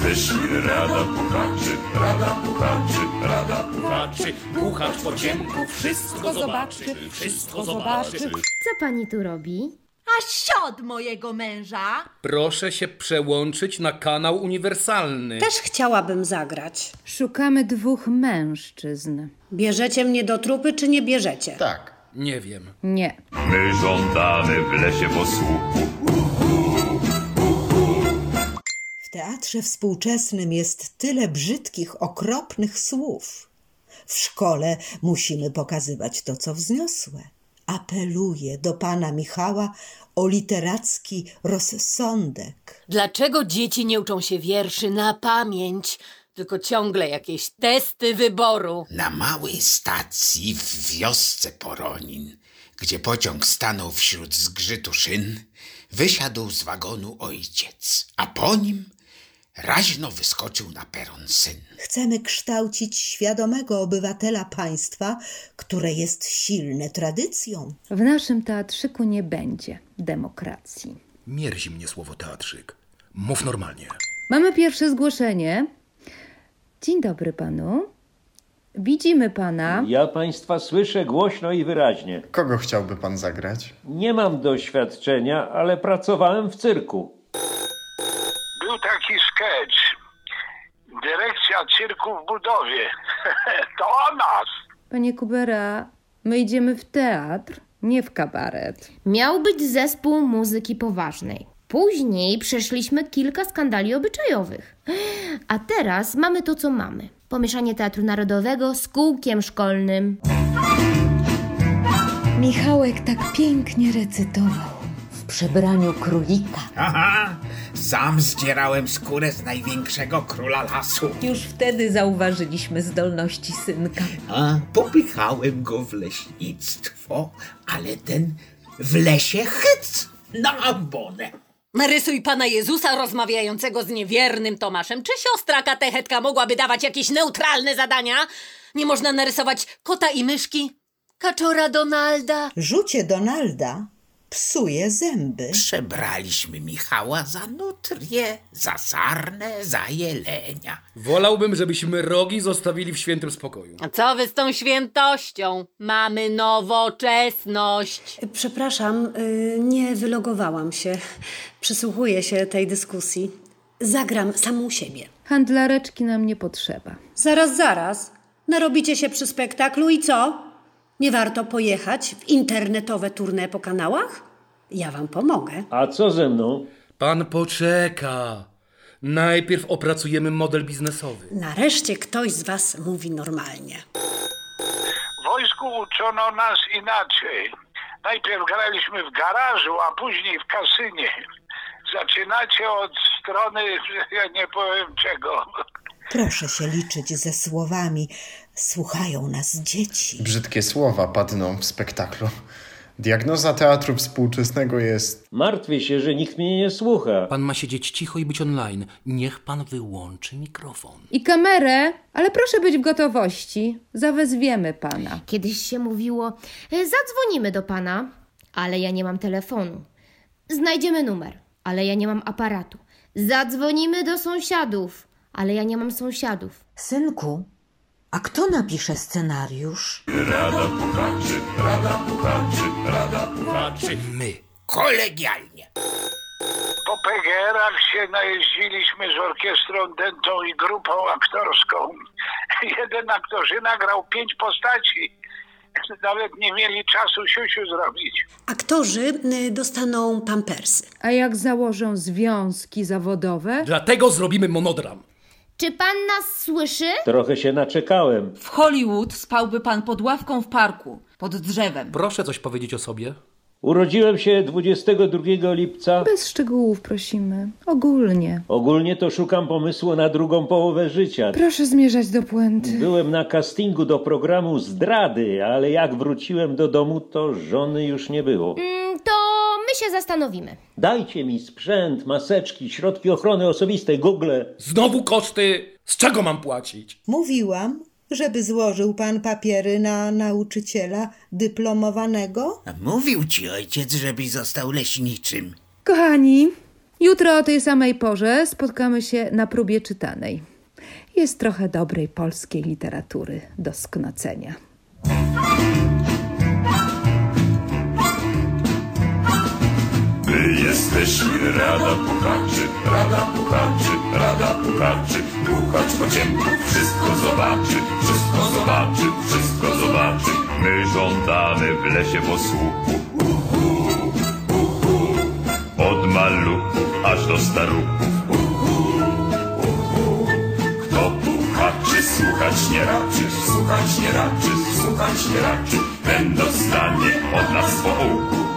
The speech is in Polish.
Wyszli rada puchaczy, rada puchaczy, rada puchaczy. Puchacz po ciemku wszystko zobaczy, wszystko zobaczy. Co pani tu robi? A siod mojego męża. Proszę się przełączyć na kanał uniwersalny. Też chciałabym zagrać. Szukamy 2 mężczyzn. Bierzecie mnie do trupy, czy nie bierzecie? Tak. Nie wiem. Nie. My żądamy w lesie posłuchu. W teatrze współczesnym jest tyle brzydkich, okropnych słów. W szkole musimy pokazywać to, co wzniosłe. Apeluję do pana Michała o literacki rozsądek. Dlaczego dzieci nie uczą się wierszy na pamięć, tylko ciągle jakieś testy wyboru? Na małej stacji w wiosce Poronin, gdzie pociąg stanął wśród zgrzytu szyn, wysiadł z wagonu ojciec, a po nim raźno wyskoczył na peron syn. Chcemy kształcić świadomego obywatela państwa, które jest silne tradycją. W naszym teatrzyku nie będzie demokracji. Mierzi mnie słowo teatrzyk. Mów normalnie. Mamy pierwsze zgłoszenie. Dzień dobry panu. Widzimy pana. Ja państwa słyszę głośno i wyraźnie. Kogo chciałby pan zagrać? Nie mam doświadczenia, ale pracowałem w cyrku. Był taki sketch. Dyrekcja cyrku w budowie. To o nas. Panie Kubera, my idziemy w teatr, nie w kabaret. Miał być zespół muzyki poważnej. Później przeszliśmy kilka skandali obyczajowych. A teraz mamy to, co mamy. Pomieszanie Teatru Narodowego z kółkiem szkolnym. Michałek tak pięknie recytował. W przebraniu królika. Aha, sam zdzierałem skórę z największego króla lasu. Już wtedy zauważyliśmy zdolności synka. A popychałem go w leśnictwo, ale ten w lesie chyc na ambonę. Narysuj Pana Jezusa rozmawiającego z niewiernym Tomaszem. Czy siostra katechetka mogłaby dawać jakieś neutralne zadania? Nie można narysować kota i myszki? Kaczora Donalda? Rzucie Donalda psuje zęby. Przebraliśmy Michała za nutrię, za sarnę, za jelenia. Wolałbym, żebyśmy rogi zostawili w świętym spokoju. A co wy z tą świętością? Mamy nowoczesność. Przepraszam, nie wylogowałam się. Przysłuchuję się tej dyskusji. Zagram samą siebie. Handlareczki nam nie potrzeba. Zaraz. Narobicie się przy spektaklu i co? Nie warto pojechać w internetowe tournée po kanałach? Ja wam pomogę. A co ze mną? Pan poczeka. Najpierw opracujemy model biznesowy. Nareszcie ktoś z was mówi normalnie. W wojsku uczono nas inaczej. Najpierw graliśmy w garażu, a później w kasynie. Zaczynacie od strony, ja nie powiem czego. Proszę się liczyć ze słowami. Słuchają nas dzieci. Brzydkie słowa padną w spektaklu. Diagnoza teatru współczesnego jest... Martwię się, że nikt mnie nie słucha. Pan ma siedzieć cicho i być online. Niech pan wyłączy mikrofon. I kamerę, ale proszę być w gotowości. Zawezwiemy pana. Kiedyś się mówiło, zadzwonimy do pana, ale ja nie mam telefonu. Znajdziemy numer, ale ja nie mam aparatu. Zadzwonimy do sąsiadów, ale ja nie mam sąsiadów. Synku, a kto napisze scenariusz? Rada puchaczy, rada puchaczy, rada puchaczy. My. Kolegialnie. Po PGR-ach się najeździliśmy z orkiestrą dętą i grupą aktorską. Jeden aktorzyna grał 5 postaci. Nawet nie mieli czasu siusiu zrobić. Aktorzy dostaną pampersy. A jak założą związki zawodowe? Dlatego zrobimy monodram. Czy pan nas słyszy? Trochę się naczekałem. W Hollywood spałby pan pod ławką w parku, pod drzewem. Proszę coś powiedzieć o sobie. Urodziłem się 22 lipca. Bez szczegółów prosimy. Ogólnie. Ogólnie to szukam pomysłu na drugą połowę życia. Proszę zmierzać do puenty. Byłem na castingu do programu Zdrady, ale jak wróciłem do domu, to żony już nie było. To my się zastanowimy. Dajcie mi sprzęt, maseczki, środki ochrony osobistej, Google. Znowu koszty. Z czego mam płacić? Mówiłam, żeby złożył pan papiery na nauczyciela dyplomowanego? A mówił ci ojciec, żebyś został leśniczym. Kochani, Jutro o tej samej porze spotkamy się na próbie czytanej. Jest trochę dobrej polskiej literatury do sknocenia. My jesteśmy Rada Puchaczy, Rada Puchaczy, Rada Puchaczy. Puchacz po ciemku wszystko zobaczy, wszystko zobaczy, wszystko zobaczy. My żądamy w lesie posłuchu, od maluchów aż do staruchów. Kto puchaczy słuchać nie raczy, słuchać nie raczy, słuchać nie raczy. Ten dostanie od nas po uchu.